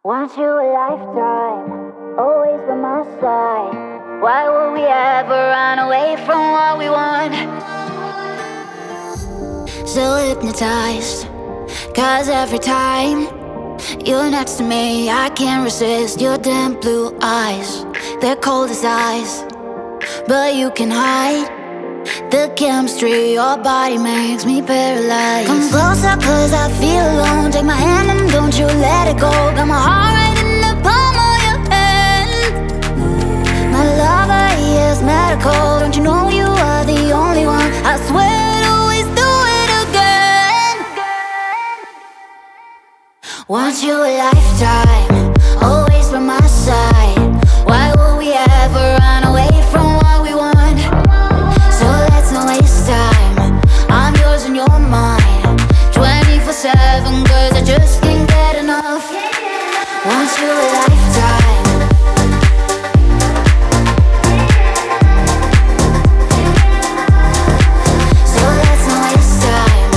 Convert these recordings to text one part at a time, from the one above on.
Want you a lifetime, always by my side. Why would we ever run away from what we want? So hypnotized, cause every time you're next to me, I can't resist your damn blue eyes. They're cold as ice, but you can hide the chemistry your body makes me paralyzed. Come closer cause I feel alone. Take my hand and don't you let it go. Got my heart right in the palm of your hand. My lover, he is medical. Don't you know you are the only one? I swear I'd always do it again. Want you a lifetime, always by my side. Why would we ever run away from what we want? So let's not waste time. I'm yours and you're mine, 24/7, cause I just can't get enough. Want you a lifetime. So let's not waste time.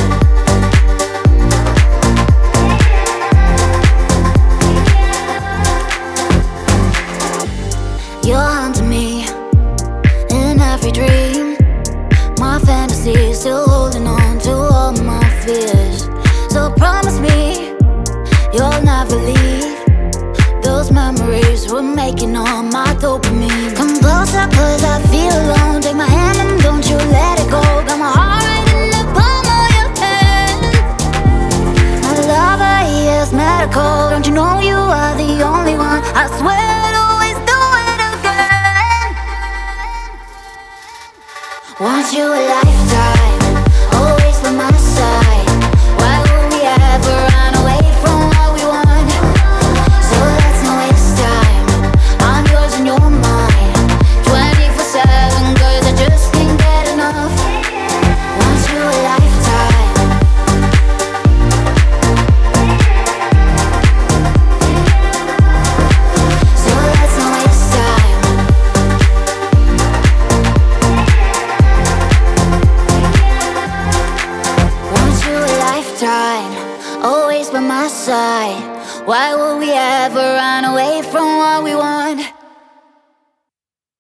You're haunting me in every dream. My fantasy still holding on to all my fears. So promise me you'll never leave. Those memories we're making on my dopamine. Come closer cause I feel alone. Take my hand and don't you let it go. Got my heart right in the palm of your hand. My lover, he is medical. Don't you know you are the only one? I swear I'd always do it again. Want you a lifetime, always by my side. Why would we ever run away from what we want? So let's not waste time. I'm yours and you're mine, 24/7, cause I just can't get enough. Want you a lifetime. So let's not waste time. Want you a lifetime, always by my side. Why would we ever run away from what we want?